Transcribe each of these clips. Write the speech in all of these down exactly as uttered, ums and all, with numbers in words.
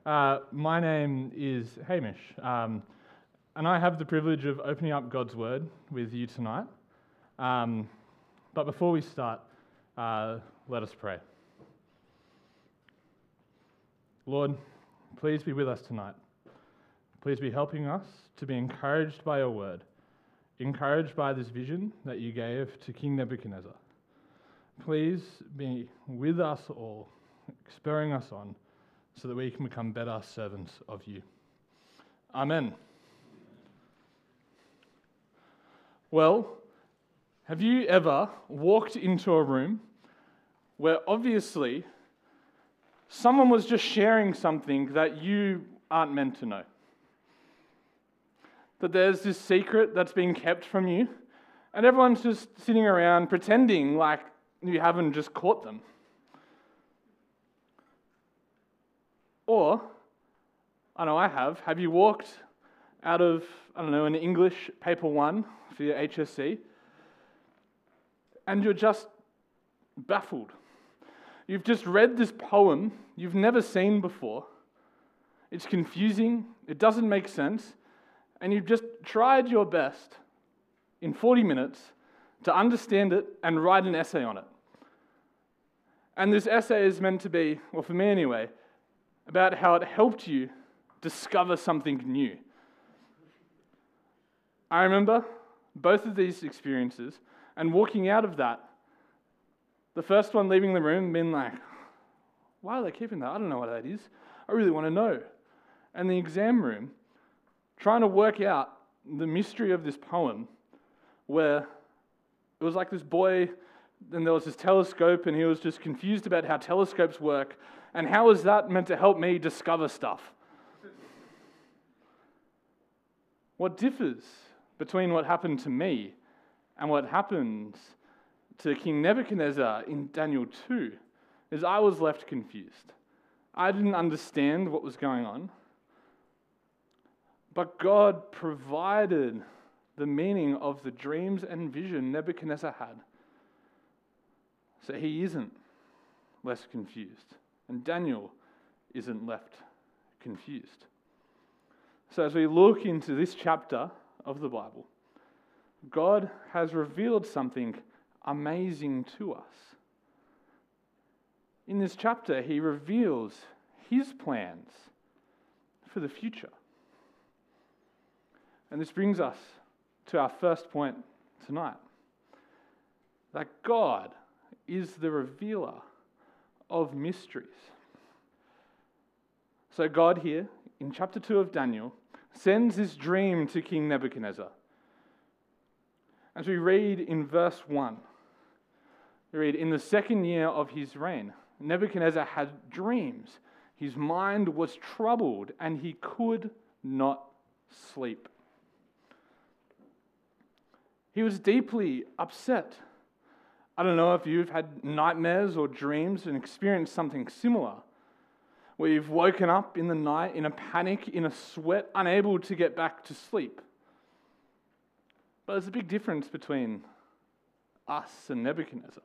Uh, my name is Hamish, um, and I have the privilege of opening up God's Word with you tonight. Um, but before we start, uh, let us pray. Lord, please be with us tonight. Please be helping us to be encouraged by your word, encouraged by this vision that you gave to King Nebuchadnezzar. Please be with us all, spurring us on, so that we can become better servants of you. Amen. Well, have you ever walked into a room where obviously someone was just sharing something that you aren't meant to know? That there's this secret that's being kept from you, and everyone's just sitting around pretending like you haven't just caught them. Or, I know I have, have you walked out of, I don't know, an English paper one for your H S C, and you're just baffled. You've just read this poem you've never seen before. It's confusing, it doesn't make sense, and you've just tried your best in forty minutes to understand it and write an essay on it. And this essay is meant to be, well, for me anyway, about how it helped you discover something new. I remember both of these experiences, and walking out of that, the first one leaving the room, being like, why are they keeping that? I don't know what that is. I really want to know. And the exam room, trying to work out the mystery of this poem, where it was like this boy, and there was this telescope, and he was just confused about how telescopes work, and how is that meant to help me discover stuff? What differs between what happened to me and what happened to King Nebuchadnezzar in Daniel two is I was left confused. I didn't understand what was going on, but God provided the meaning of the dreams and vision Nebuchadnezzar had. So he isn't less confused. And Daniel isn't left confused. So as we look into this chapter of the Bible, God has revealed something amazing to us. In this chapter, he reveals his plans for the future. And this brings us to our first point tonight, that God is the revealer of mysteries. So God here, in chapter two of Daniel, sends this dream to King Nebuchadnezzar. As we read in verse one, we read, in the second year of his reign, Nebuchadnezzar had dreams. His mind was troubled, and he could not sleep. He was deeply upset. I don't know if you've had nightmares or dreams and experienced something similar, where you've woken up in the night in a panic, in a sweat, unable to get back to sleep. But there's a big difference between us and Nebuchadnezzar.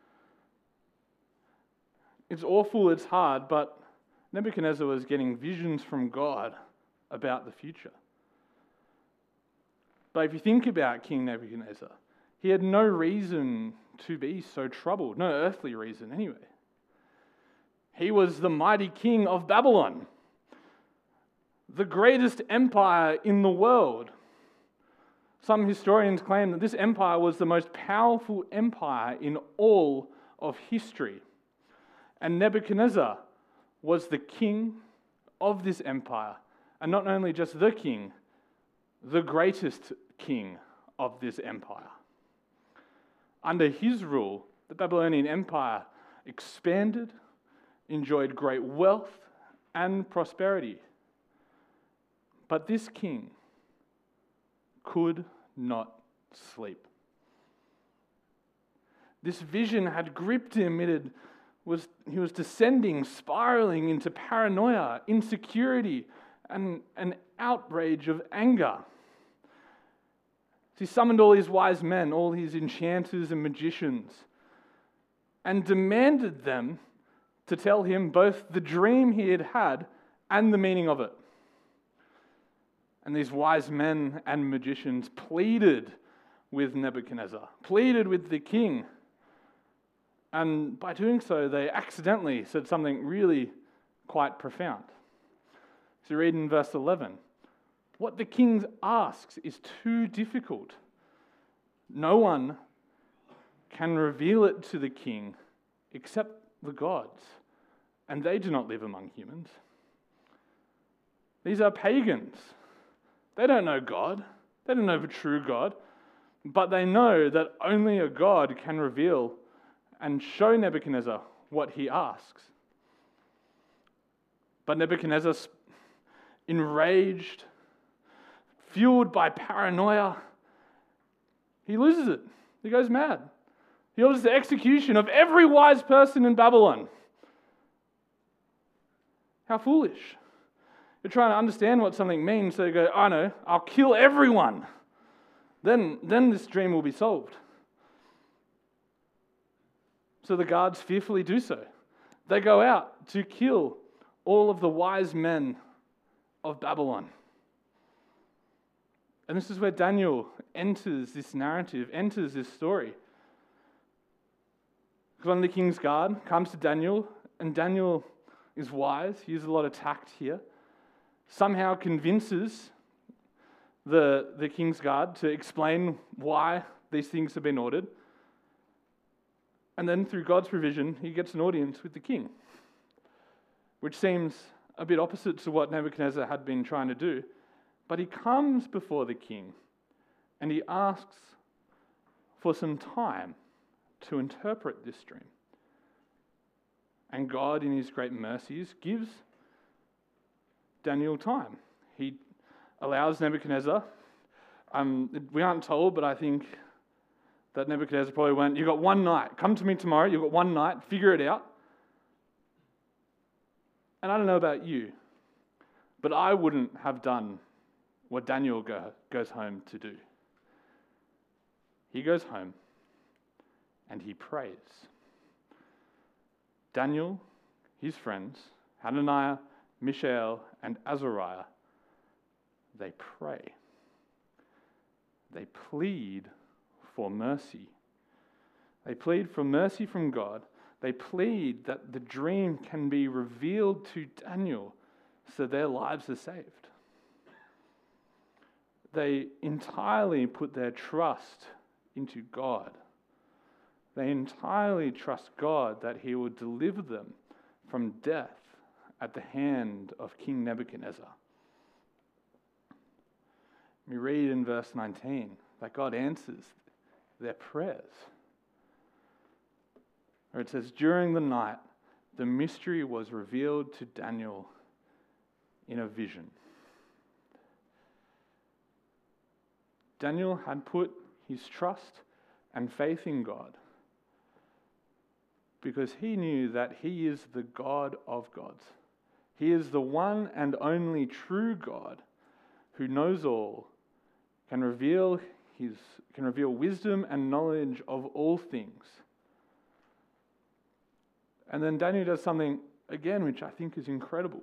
It's awful, it's hard, but Nebuchadnezzar was getting visions from God about the future. But if you think about King Nebuchadnezzar, he had no reason to be so troubled, no earthly reason anyway. He was the mighty king of Babylon, the greatest empire in the world. Some historians claim that this empire was the most powerful empire in all of history. And Nebuchadnezzar was the king of this empire, and not only just the king, the greatest king of this empire. Under his rule, the Babylonian Empire expanded, enjoyed great wealth and prosperity. But this king could not sleep. This vision had gripped him. It had, was, he was descending, spiraling into paranoia, insecurity, and an outrage of anger. He summoned all his wise men, all his enchanters and magicians, and demanded them to tell him both the dream he had had and the meaning of it. And these wise men and magicians pleaded with Nebuchadnezzar, pleaded with the king. And by doing so, they accidentally said something really quite profound. So read in verse eleven. What the king asks is too difficult. No one can reveal it to the king except the gods, and they do not live among humans. These are pagans. They don't know God. They don't know the true God, but they know that only a God can reveal and show Nebuchadnezzar what he asks. But Nebuchadnezzar, enraged, fueled by paranoia, he loses it. He goes mad. He orders the execution of every wise person in Babylon. How foolish. You're trying to understand what something means, so you go, I know, I'll kill everyone. Then, then this dream will be solved. So the guards fearfully do so. They go out to kill all of the wise men of Babylon. And this is where Daniel enters this narrative, enters this story. Because one of the king's guard comes to Daniel, and Daniel is wise. He uses a lot of tact here. Somehow convinces the, the king's guard to explain why these things have been ordered. And then through God's provision, he gets an audience with the king, which seems a bit opposite to what Nebuchadnezzar had been trying to do. But he comes before the king and he asks for some time to interpret this dream. And God, in his great mercies, gives Daniel time. He allows Nebuchadnezzar, um, we aren't told, but I think that Nebuchadnezzar probably went, you've got one night, come to me tomorrow, you've got one night, figure it out. And I don't know about you, but I wouldn't have done what Daniel go, goes home to do. He goes home and he prays. Daniel, his friends, Hananiah, Mishael, and Azariah, they pray. They plead for mercy. They plead for mercy from God. They plead that the dream can be revealed to Daniel so their lives are saved. They entirely put their trust into God. They entirely trust God that he will deliver them from death at the hand of King Nebuchadnezzar. We read in verse nineteen that God answers their prayers. Or it says, during the night, the mystery was revealed to Daniel in a vision. Daniel had put his trust and faith in God because he knew that he is the God of gods. He is the one and only true God who knows all, can reveal his, can reveal wisdom and knowledge of all things. And then Daniel does something, again, which I think is incredible.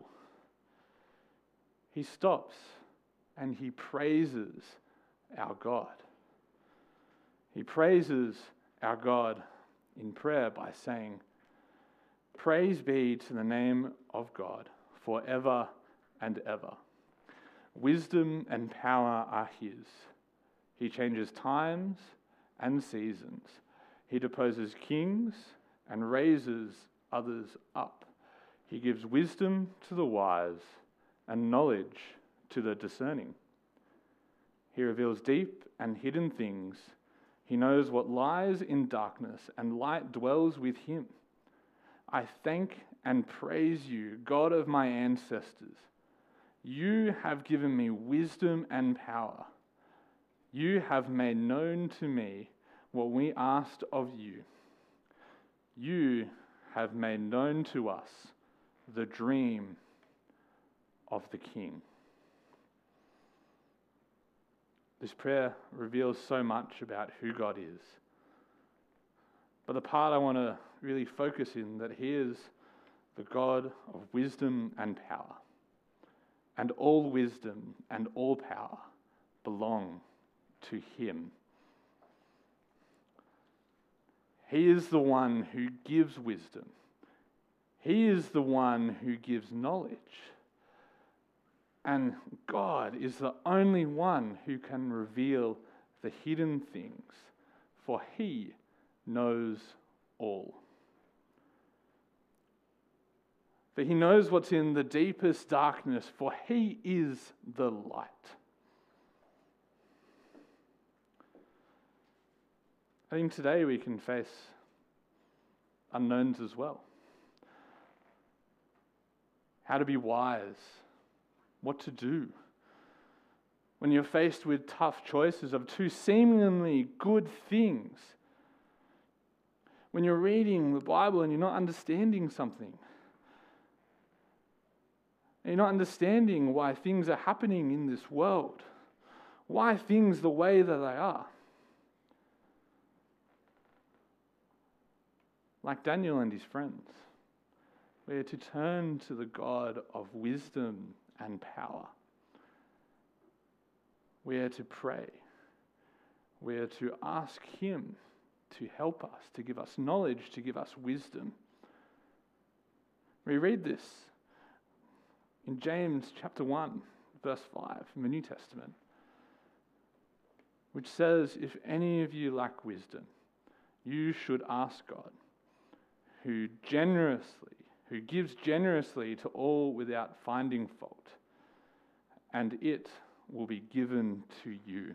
He stops and he praises our God. He praises our God in prayer by saying, praise be to the name of God forever and ever. Wisdom and power are his. He changes times and seasons. He deposes kings and raises others up. He gives wisdom to the wise and knowledge to the discerning. He reveals deep and hidden things. He knows what lies in darkness, and light dwells with him. I thank and praise you, God of my ancestors. You have given me wisdom and power. You have made known to me what we asked of you. You have made known to us the dream of the king. This prayer reveals so much about who God is. But the part I want to really focus in, that he is the God of wisdom and power. and all wisdom and all power belong to him. He is the one who gives wisdom. He is the one who gives knowledge. And God is the only one who can reveal the hidden things, for he knows all. For he knows what's in the deepest darkness, for he is the light. I think today we can face unknowns as well. How to be wise, what to do when you're faced with tough choices of two seemingly good things. When you're reading the Bible and you're not understanding something. And you're not understanding why things are happening in this world. Why things the way that they are. Like Daniel and his friends, we are to turn to the God of wisdom and power. We are to pray. We are to ask him to help us, to give us knowledge, to give us wisdom. We read this in James chapter one, verse five in the New Testament, which says, if any of you lack wisdom, you should ask God, who generously, who gives generously to all without finding fault, and it will be given to you.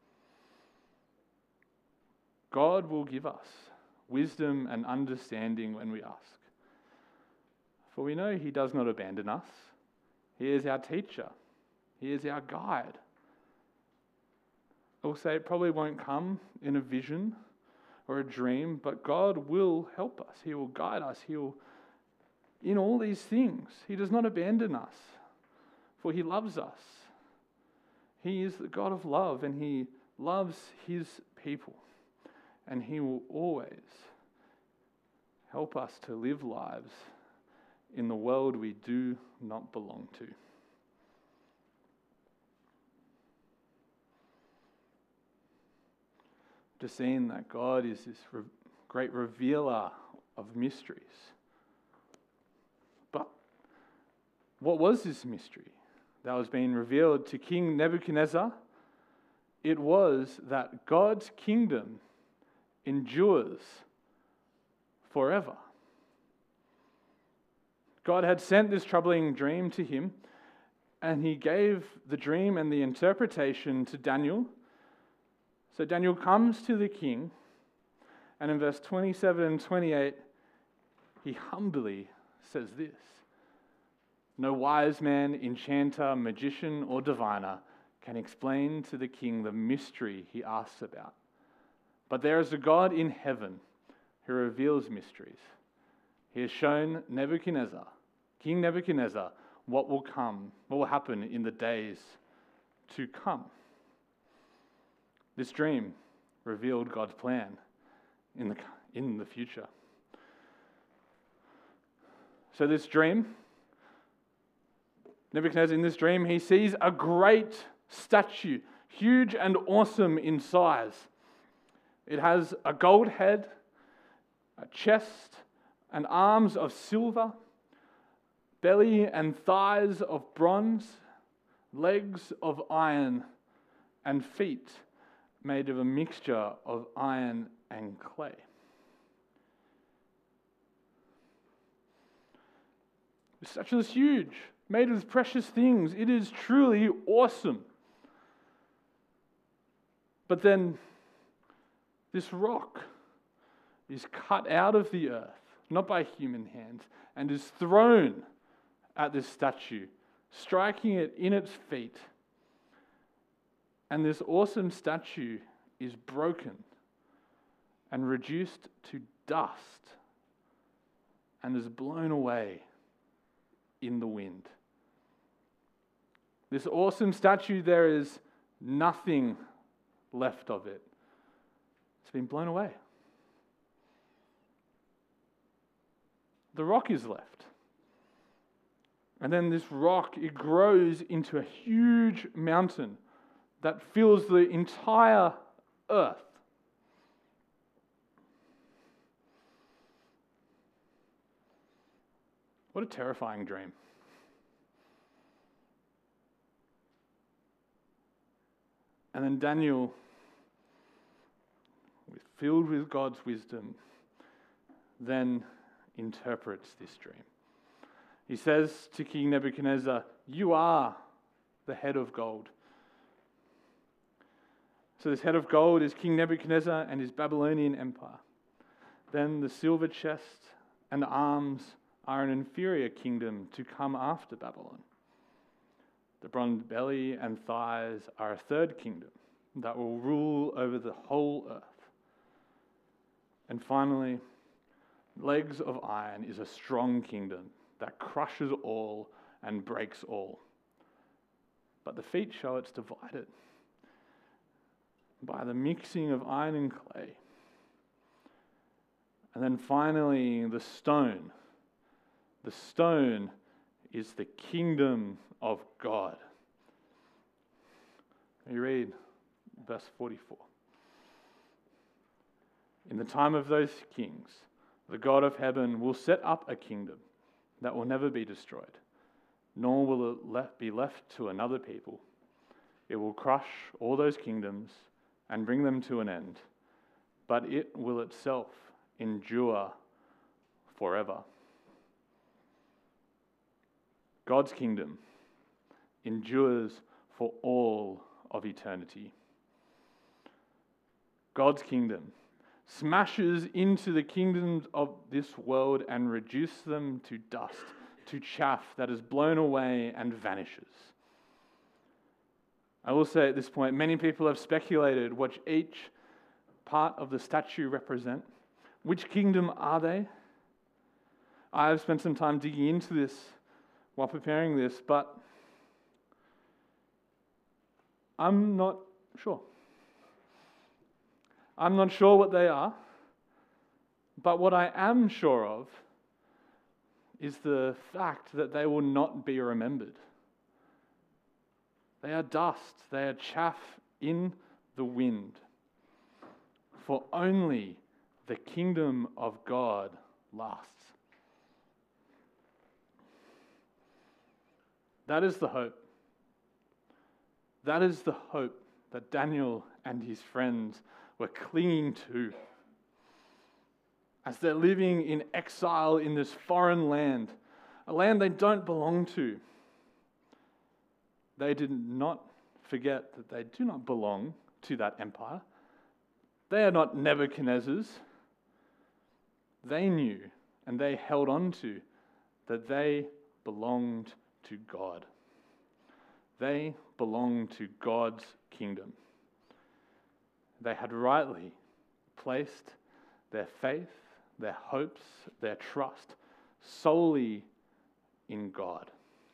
God will give us wisdom and understanding when we ask. For we know he does not abandon us. He is our teacher. He is our guide. I'll say it probably won't come in a vision or a dream, but God will help us. He will guide us. He will, in all these things, he does not abandon us, for he loves us. He is the God of love, and he loves his people, and he will always help us to live lives in the world we do not belong to. Just seeing that God is this re- great revealer of mysteries. But what was this mystery that was being revealed to King Nebuchadnezzar? It was that God's kingdom endures forever. God had sent this troubling dream to him, and he gave the dream and the interpretation to Daniel. So Daniel comes to the king, and in verse twenty-seven and twenty-eight, he humbly says this: no wise man, enchanter, magician, or diviner can explain to the king the mystery he asks about. But there is a God in heaven who reveals mysteries. He has shown Nebuchadnezzar, King Nebuchadnezzar, what will come, what will happen in the days to come. This dream revealed God's plan in the, in the future. So this dream, Nebuchadnezzar, in this dream, he sees a great statue, huge and awesome in size. It has a gold head, a chest, and arms of silver, belly and thighs of bronze, legs of iron, and feet made of a mixture of iron and clay. The statue is huge, made of precious things. It is truly awesome. But then this rock is cut out of the earth, not by human hands, and is thrown at this statue, striking it in its feet. And this awesome statue is broken and reduced to dust and is blown away in the wind. This awesome statue, there is nothing left of it. It's been blown away. The rock is left. And then this rock, it grows into a huge mountain that fills the entire earth. What a terrifying dream. And then Daniel, filled with God's wisdom, then interprets this dream. He says to King Nebuchadnezzar, "You are the head of gold." So this head of gold is King Nebuchadnezzar and his Babylonian empire. Then the silver chest and the arms are an inferior kingdom to come after Babylon. The bronze belly and thighs are a third kingdom that will rule over the whole earth. And finally, legs of iron is a strong kingdom that crushes all and breaks all. But the feet show it's divided by the mixing of iron and clay. And then finally, the stone. The stone is the kingdom of God. You read verse forty-four. In the time of those kings, the God of heaven will set up a kingdom that will never be destroyed, nor will it left be left to another people. It will crush all those kingdoms and bring them to an end, but it will itself endure forever. God's kingdom endures for all of eternity. God's kingdom smashes into the kingdoms of this world and reduces them to dust, to chaff that is blown away and vanishes. I will say at this point, many people have speculated what each part of the statue represent. Which kingdom are they? I have spent some time digging into this while preparing this, but I'm not sure. I'm not sure what they are, but what I am sure of is the fact that they will not be remembered. They are dust, they are chaff in the wind. For only the kingdom of God lasts. That is the hope. That is the hope that Daniel and his friends were clinging to as they're living in exile in this foreign land, a land they don't belong to. They did not forget that they do not belong to that empire. They are not Nebuchadnezzar's. They knew and they held on to that they belonged to God. They belonged to God's kingdom. They had rightly placed their faith, their hopes, their trust solely in God.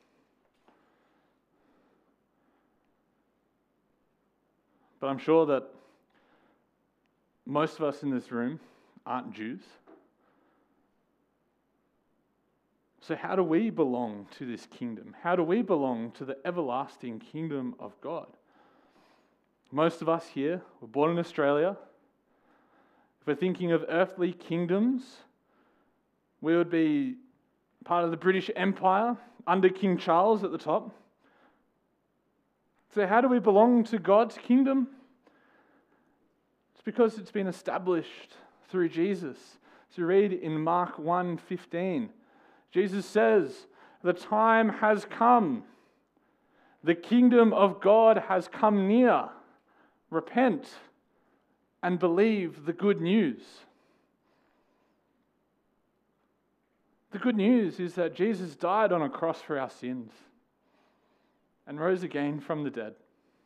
But I'm sure that most of us in this room aren't Jews. So how do we belong to this kingdom? How do we belong to the everlasting kingdom of God? Most of us here were born in Australia. If we're thinking of earthly kingdoms, we would be part of the British Empire under King Charles at the top. So how do we belong to God's kingdom? It's because it's been established through Jesus. So read in Mark one fifteen. Jesus says, "The time has come. The kingdom of God has come near. Repent and believe the good news." The good news is that Jesus died on a cross for our sins and rose again from the dead.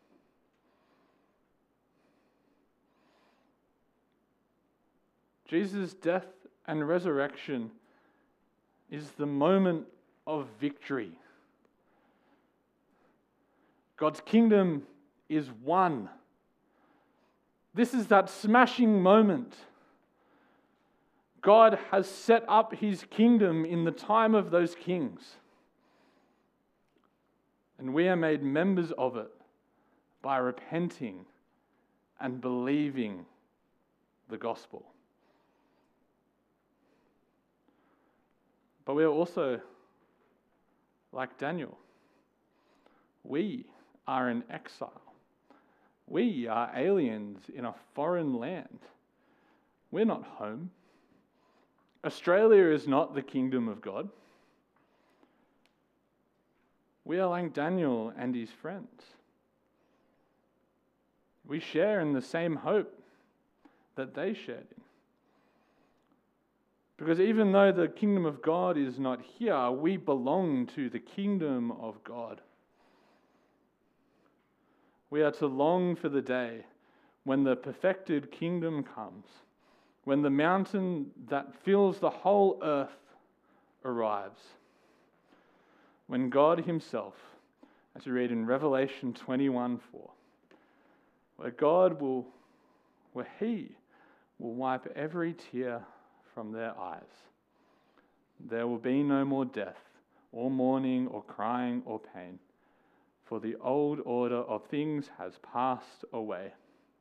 Jesus' death and resurrection is the moment of victory. God's kingdom is won. This is that smashing moment. God has set up his kingdom in the time of those kings. And we are made members of it by repenting and believing the gospel. But we are also like Daniel. We are in exile. We are aliens in a foreign land. We're not home. Australia is not the kingdom of God. We are like Daniel and his friends. We share in the same hope that they shared in. Because even though the kingdom of God is not here, we belong to the kingdom of God. We are to long for the day when the perfected kingdom comes, when the mountain that fills the whole earth arrives, when God himself, as we read in Revelation twenty-one four, where God will, where he will wipe every tear from their eyes. There will be no more death, or mourning, or crying, or pain, for the old order of things has passed away.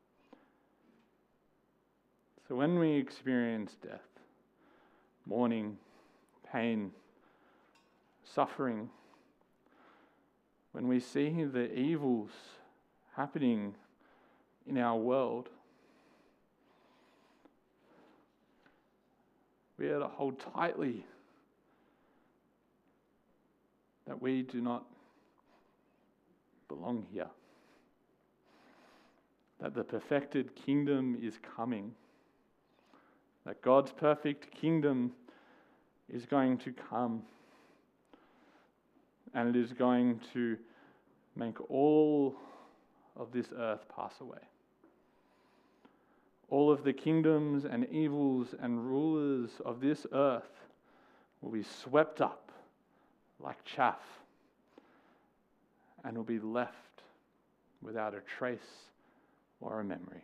So when we experience death, mourning, pain, suffering, when we see the evils happening in our world, we are to hold tightly that we do not belong here. That the perfected kingdom is coming. That God's perfect kingdom is going to come. And it is going to make all of this earth pass away. All of the kingdoms and evils and rulers of this earth will be swept up like chaff and will be left without a trace or a memory.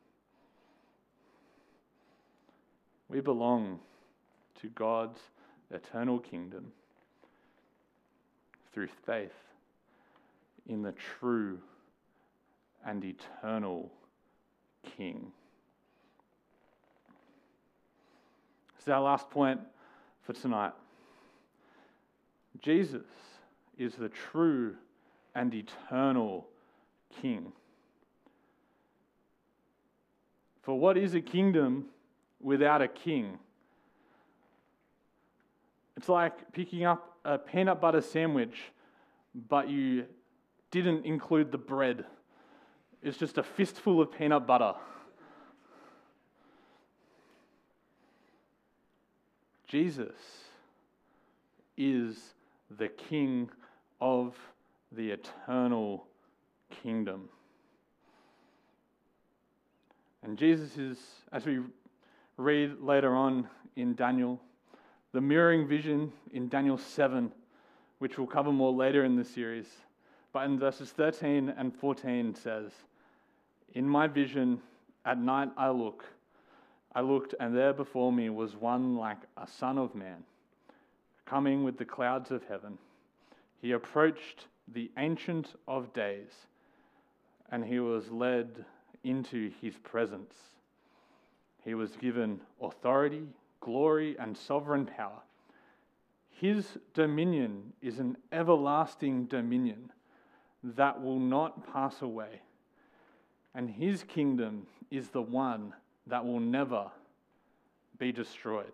We belong to God's eternal kingdom through faith in the true and eternal King. This is our last point for tonight. Jesus is the true and eternal King. For what is a kingdom without a king? It's like picking up a peanut butter sandwich, but you didn't include the bread. It's just a fistful of peanut butter. Jesus is the King of the eternal kingdom. And Jesus is, as we read later on in Daniel, the mirroring vision in Daniel seven, which we'll cover more later in the series. But in verses thirteen and fourteen says, "In my vision at night I look, I looked, and there before me was one like a son of man, coming with the clouds of heaven. He approached the Ancient of Days, and he was led into his presence. He was given authority, glory, and sovereign power. His dominion is an everlasting dominion that will not pass away, and his kingdom is the one that will never be destroyed."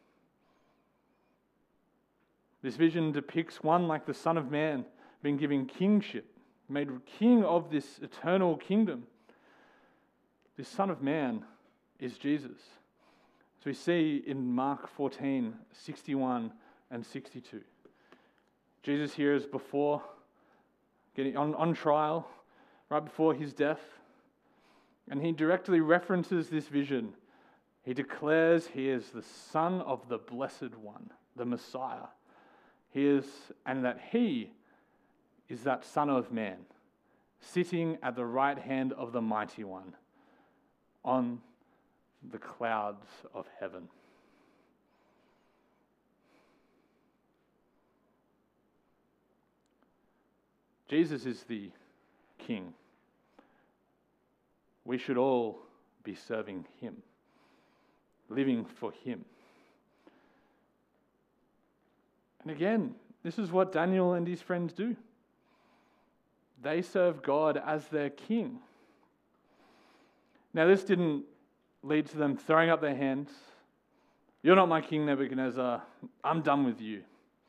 This vision depicts one like the Son of Man being given kingship, made king of this eternal kingdom. This Son of Man is Jesus. As we see in Mark fourteen, sixty-one and sixty-two. Jesus here is before, getting on, on trial, right before his death. And he directly references this vision. He declares he is the Son of the Blessed One, the Messiah. He is, and that he is that Son of Man, sitting at the right hand of the Mighty One, on the clouds of heaven. Jesus is the King. We should all be serving him, living for him. And again, this is what Daniel and his friends do. They serve God as their king. Now, this didn't lead to them throwing up their hands. You're not my king, Nebuchadnezzar. I'm done with you.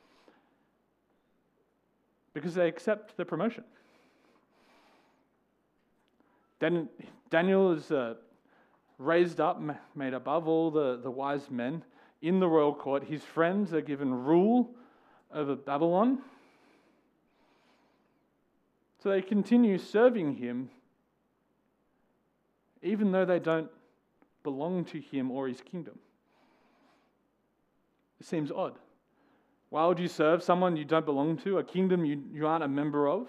Because they accept the promotion. Dan- Daniel is uh, raised up, made above all the, the wise men in the royal court. His friends are given rule over Babylon. So they continue serving him even though they don't belong to him or his kingdom. It seems odd. Why would you serve someone you don't belong to, a kingdom you, you aren't a member of?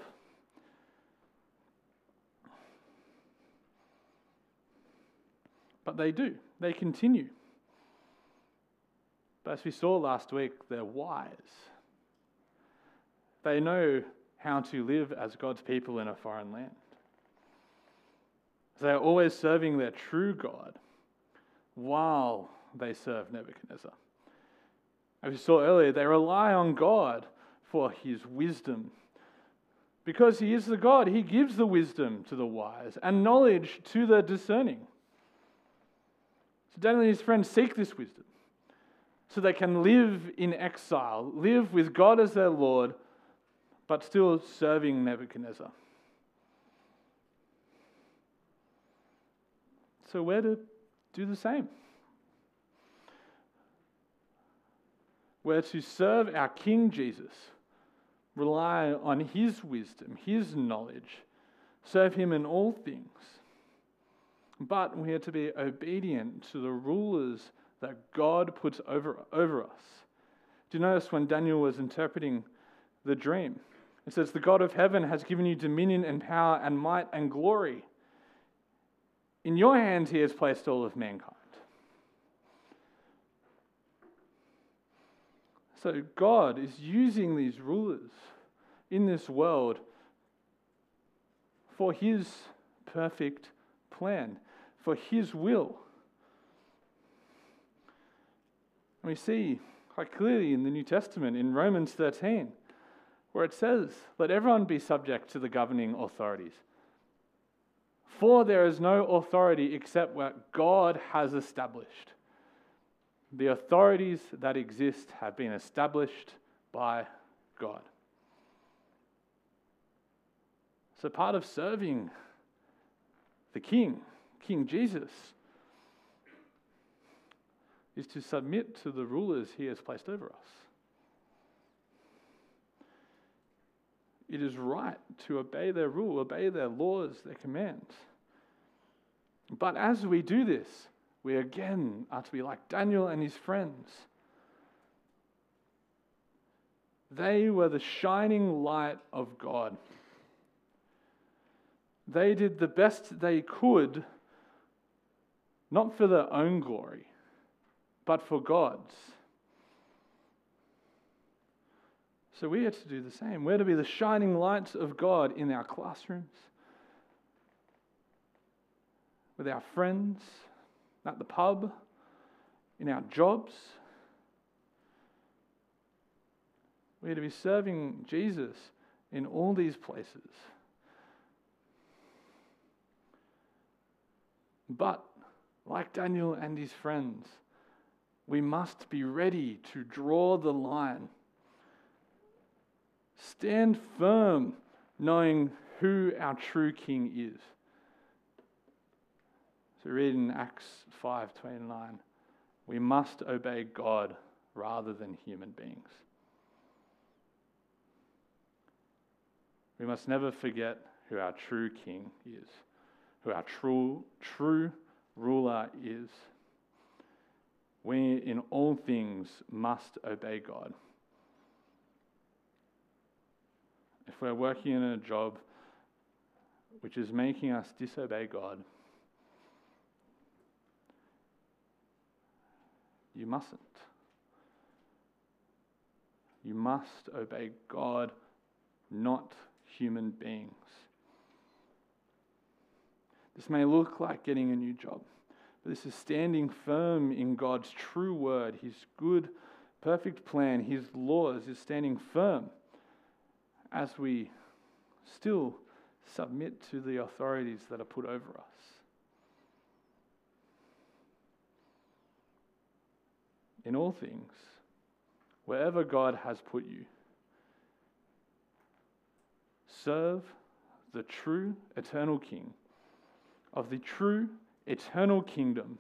But they do. They continue. But as we saw last week, they're wise. They know how to live as God's people in a foreign land. They are always serving their true God while they serve Nebuchadnezzar. As we saw earlier, they rely on God for his wisdom. Because he is the God, he gives the wisdom to the wise and knowledge to the discerning. So Daniel and his friends seek this wisdom so they can live in exile, live with God as their Lord, but still serving Nebuchadnezzar. So we're to do the same. We're to serve our King Jesus, rely on his wisdom, his knowledge, serve him in all things. But we are to be obedient to the rulers that God puts over, over us. Do you notice when Daniel was interpreting the dream? It says, the God of heaven has given you dominion and power and might and glory. In your hands he has placed all of mankind. So God is using these rulers in this world for his perfect plan, for his will. And we see quite clearly in the New Testament, in Romans thirteen, where it says, let everyone be subject to the governing authorities. For there is no authority except what God has established. The authorities that exist have been established by God. So part of serving the King, King Jesus, is to submit to the rulers he has placed over us. It is right to obey their rule, obey their laws, their commands. But as we do this, we again are to be like Daniel and his friends. They were the shining light of God. They did the best they could, not for their own glory, but for God's. So we are to do the same. We're to be the shining lights of God in our classrooms, with our friends, at the pub, in our jobs. We're to be serving Jesus in all these places. But, like Daniel and his friends, we must be ready to draw the line. Stand firm, knowing who our true King is. So read in Acts five twenty-nine, we must obey God rather than human beings. We must never forget who our true King is, who our true, true ruler is. We, in all things, must obey God. If we're working in a job which is making us disobey God, you mustn't. You must obey God, not human beings. This may look like getting a new job, but this is standing firm in God's true word, His good, perfect plan, His laws is standing firm as we still submit to the authorities that are put over us. In all things, wherever God has put you, serve the true eternal King of the true eternal kingdom.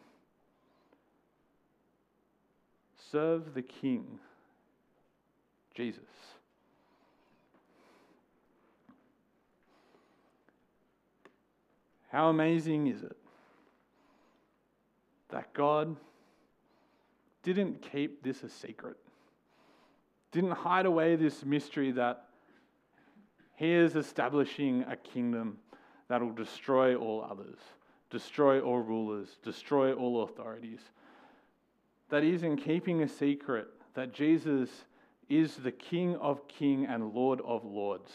Serve the King, Jesus. How amazing is it that God didn't keep this a secret, didn't hide away this mystery that He is establishing a kingdom that will destroy all others, destroy all rulers, destroy all authorities. That He isn't keeping a secret that Jesus is the King of kings and Lord of lords.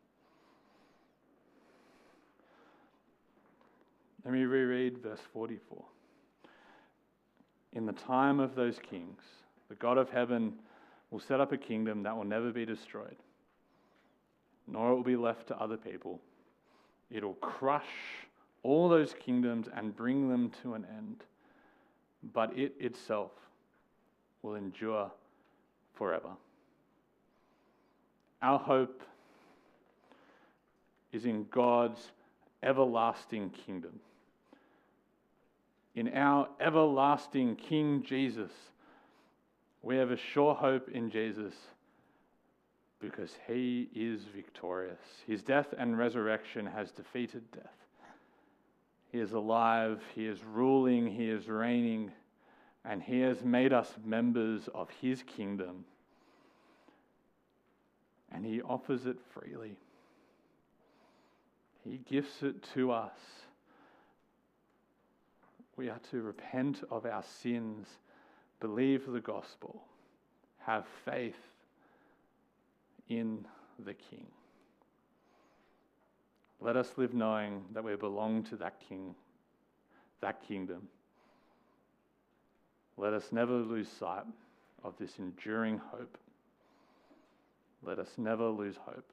Let me reread verse forty-four. In the time of those kings, the God of heaven will set up a kingdom that will never be destroyed, nor it will be left to other people. It will crush all those kingdoms and bring them to an end, but it itself will endure forever. Our hope is in God's everlasting kingdom, in our everlasting King Jesus. We have a sure hope in Jesus because He is victorious. His death and resurrection has defeated death. He is alive, He is ruling, He is reigning, and He has made us members of His kingdom. And He offers it freely. He gifts it to us. We are to repent of our sins, believe the gospel, have faith in the King. Let us live knowing that we belong to that King, that kingdom. Let us never lose sight of this enduring hope. Let us never lose hope.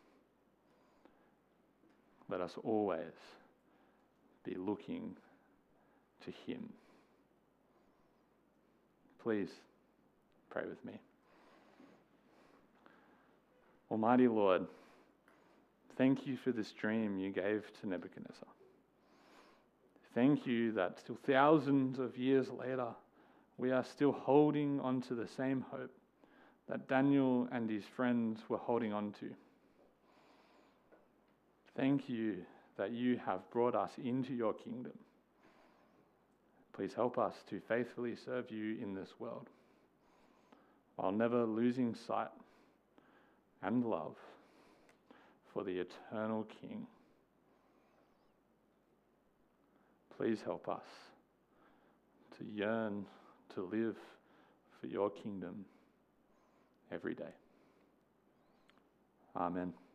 Let us always be looking to Him. Please pray with me. Almighty Lord, thank You for this dream You gave to Nebuchadnezzar. Thank You that still thousands of years later, we are still holding on to the same hope that Daniel and his friends were holding on to. Thank You that You have brought us into Your kingdom. Please help us to faithfully serve You in this world, while never losing sight and love for the eternal King. Please help us to yearn to live for Your kingdom every day. Amen.